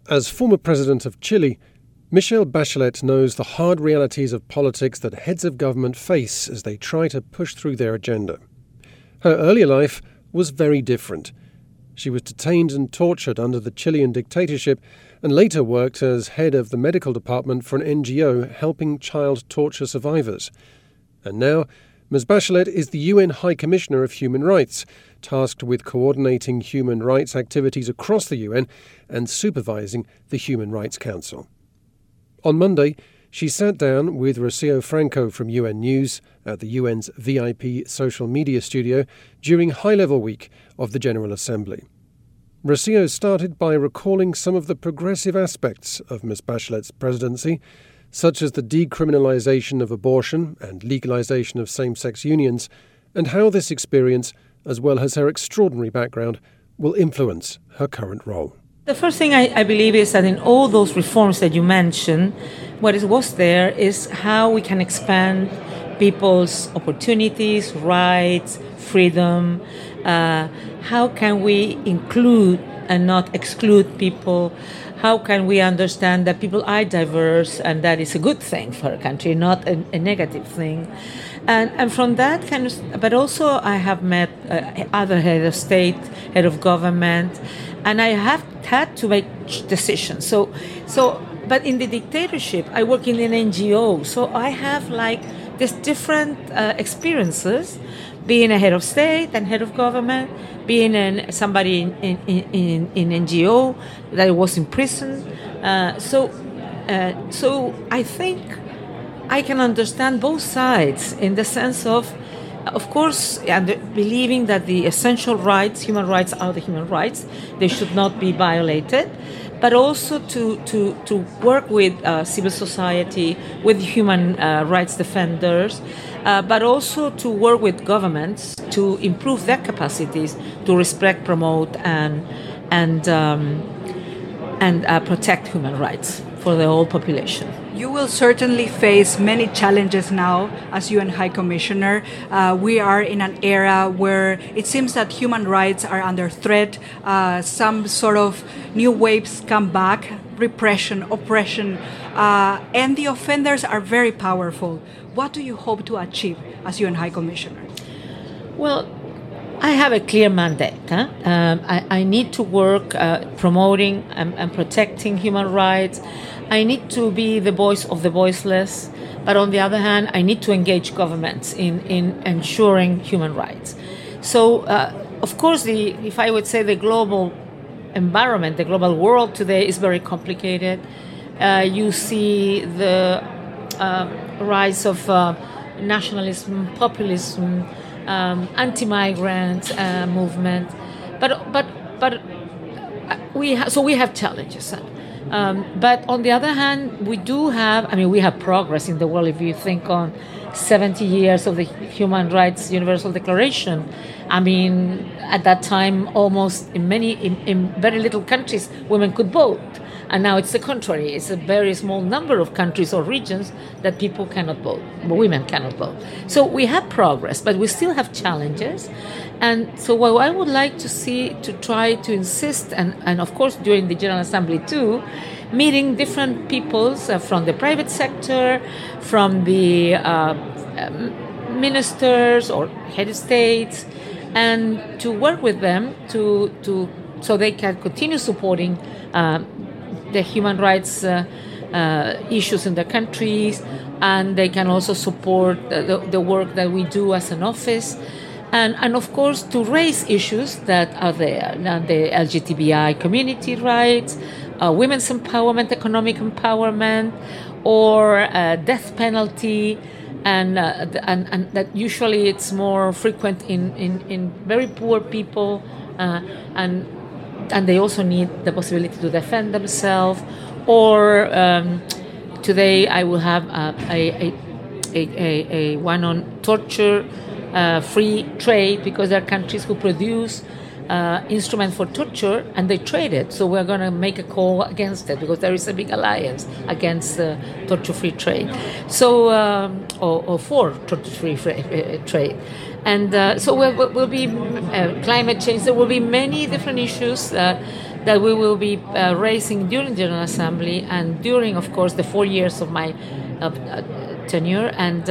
As former president of Chile, Michelle Bachelet knows the hard realities of politics that heads of government face as they try to push through their agenda. Her earlier life was very different. She was detained and tortured under the Chilean dictatorship and later worked as head of the medical department for an NGO helping child torture survivors. And now, Ms. Bachelet is the UN High Commissioner of Human Rights, tasked with coordinating human rights activities across the UN and supervising the Human Rights Council. On Monday, she sat down with Rocio Franco from UN News at the UN's VIP social media studio during high-level week of the General Assembly. Rocio started by recalling some of the progressive aspects of Ms. Bachelet's presidency, such as the decriminalization of abortion and legalization of same-sex unions, and how this experience, as well as her extraordinary background, will influence her current role. The first thing I believe is that in all those reforms that you mentioned, what was there is how we can expand people's opportunities, rights, freedom. How can we include and not exclude people? How can we understand that people are diverse and that is a good thing for a country, not a negative thing? And from that kind of, but also I have met other head of state, head of government, and I have had to make decisions. But in the dictatorship, I work in an NGO, so I have like these different experiences, being a head of state and head of government, being somebody in NGO that was in prison. So I think I can understand both sides in the sense of course, and believing that the essential rights, human rights are the human rights, they should not be violated, but also to work with civil society, with human rights defenders, but also to work with governments to improve their capacities to respect, promote, and protect human rights for the whole population. You will certainly face many challenges now as UN High Commissioner. We are in an era where it seems that human rights are under threat. Some sort of new waves come back, repression, oppression, and the offenders are very powerful. What do you hope to achieve as UN High Commissioner? Well, I have a clear mandate. I need to work promoting and protecting human rights. I need to be the voice of the voiceless, but on the other hand, I need to engage governments in ensuring human rights. So, of course, if I would say the global environment, the global world today is very complicated. You see the rise of nationalism, populism, anti-migrant movement, but we have challenges. But on the other hand, we have progress in the world. If you think on 70 years of the Human Rights Universal Declaration, at that time, almost in very little countries, women could vote. And now it's the contrary. It's a very small number of countries or regions that people cannot vote, women cannot vote. So we have progress, but we still have challenges. And so what I would like to see, to try to insist, and of course during the General Assembly too, meeting different peoples from the private sector, from the ministers or head of states, and to work with them so they can continue supporting the human rights issues in their countries, and they can also support the work that we do as an office, and of course to raise issues that are there, the LGBTI community rights, women's empowerment, economic empowerment, or death penalty, and that usually it's more frequent in very poor people, and they also need the possibility to defend themselves. Or today I will have a one on torture, free trade, because there are countries who produce instruments for torture and they trade it. So we're going to make a call against it because there is a big alliance against torture-free trade. So or for torture-free trade. And so will be climate change. There will be many different issues that we will be raising during the General Assembly and during, of course, the 4 years of my tenure.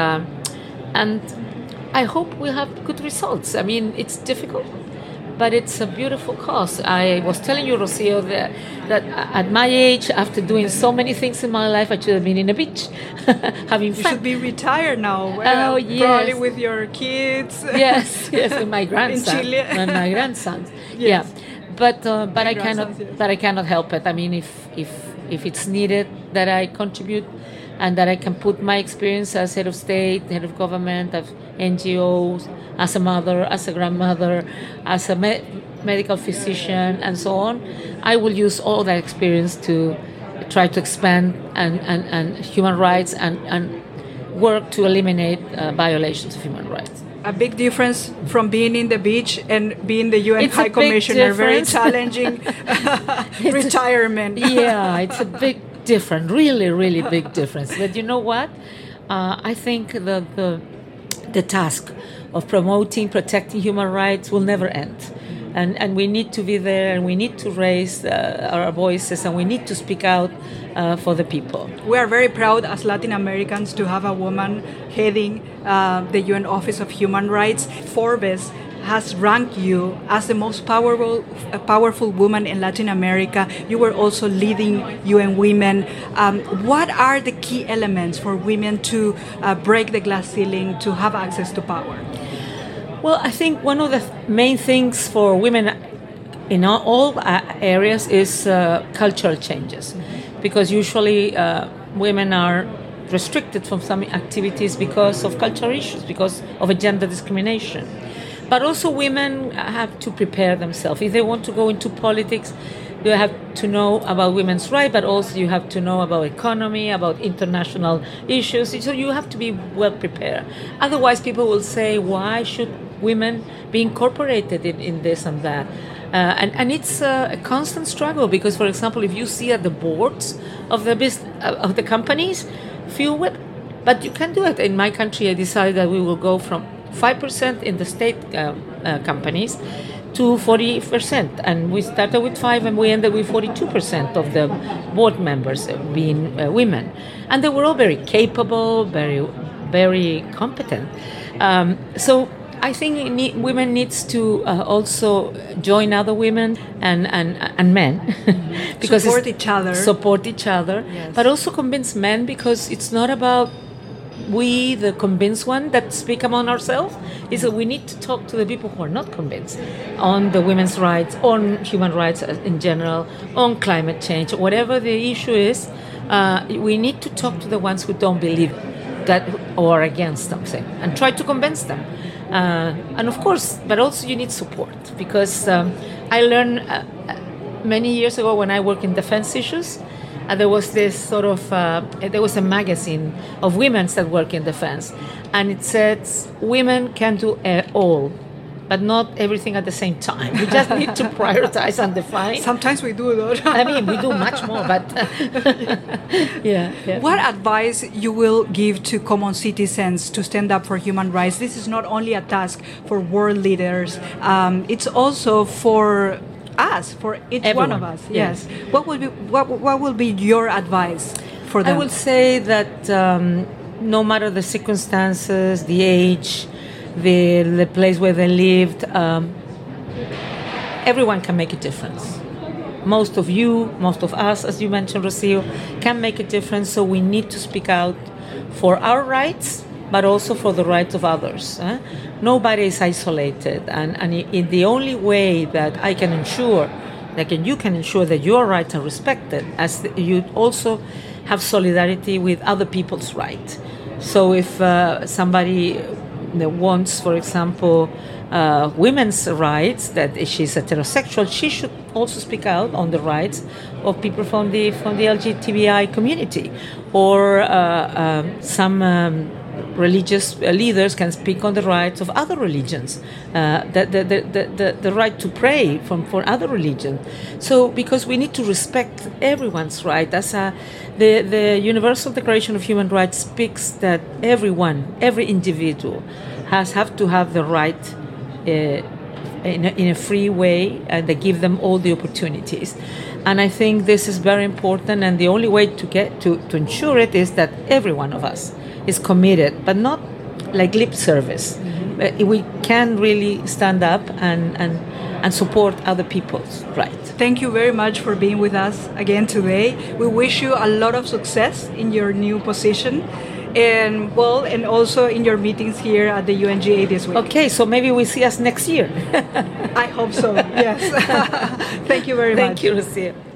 And I hope we'll have good results. I mean, it's difficult, but it's a beautiful cause. I was telling you, Rocio, that at my age, after doing so many things in my life, I should have been in a beach, having fun. You should be retired now. Oh, yes. Probably with your kids. Yes, with my grandson. In Chile. And my grandsons. Yes. Yeah, but I cannot. Yes. But I cannot help it. I mean, if it's needed that I contribute, and that I can put my experience as head of state, head of government, of NGOs, as a mother, as a grandmother, as a medical physician, and so on, I will use all that experience to try to expand and human rights and work to eliminate violations of human rights. A big difference from being in the beach and being the UN It's a High big Commissioner. Very difference. challenging retirement. Yeah, it's a big difference, really big difference. But you know what? I think the task of promoting, protecting human rights will never end. And we need to be there, and we need to raise our voices, and we need to speak out for the people. We are very proud as Latin Americans to have a woman heading the UN Office of Human Rights. Forbes has ranked you as the most powerful woman in Latin America. You were also leading UN Women. What are the key elements for women to break the glass ceiling, to have access to power? Well, I think one of the main things for women in all areas is cultural changes, because usually women are restricted from some activities because of cultural issues, because of a gender discrimination. But also women have to prepare themselves. If they want to go into politics, you have to know about women's rights, but also you have to know about economy, about international issues. So you have to be well prepared. Otherwise, people will say, why should women be incorporated in this and that? And it's a constant struggle because, for example, if you see at the boards of the companies, few women. But you can do it. In my country, I decided that we will go from 5% in the state companies to 40%, and we started with 5 and we ended with 42% of the board members being women, and they were all very capable, very competent. So I think women needs to also join other women and men because support each other, yes. But also convince men, because it's not about we, the convinced one, that speak among ourselves. Is that we need to talk to the people who are not convinced on the women's rights, on human rights in general, on climate change, whatever the issue is. We need to talk to the ones who don't believe that or are against something and try to convince them. And of course, but also you need support, because I learned many years ago when I worked in defense issues. There was this sort of, there was a magazine of women that work in defense, and it says women can do all, but not everything at the same time. We just need to prioritize and define. Sometimes we do that. I mean, we do much more, but yeah. What advice you will give to common citizens to stand up for human rights? This is not only a task for world leaders, it's also for us, for each Everyone. one of us. Yes. What will be your advice for them? I will say that no matter the circumstances, the age, the place where they lived, everyone can make a difference. Most of you, most of us, as you mentioned, Rocio, can make a difference. So we need to speak out for our rights, but also for the rights of others. Nobody is isolated, and in the only way that I can ensure, that you can ensure that your rights are respected, as you also have solidarity with other people's rights. So if somebody wants, for example, women's rights, that she's heterosexual, she should also speak out on the rights of people from the LGBTI community, or some religious leaders can speak on the rights of other religions, the right to pray for other religions. So, because we need to respect everyone's right. The Universal Declaration of Human Rights speaks that everyone, every individual, have to have the right in a free way, and they give them all the opportunities. And I think this is very important, and the only way to get to ensure it is that every one of us is committed, but not like lip service. We can really stand up and support other people's rights. Thank you very much for being with us again today. We wish you a lot of success in your new position, and also in your meetings here at the UNGA this week. Okay, so maybe we see us next year. I hope so, yes. Thank you very much. Thank you, Lucia.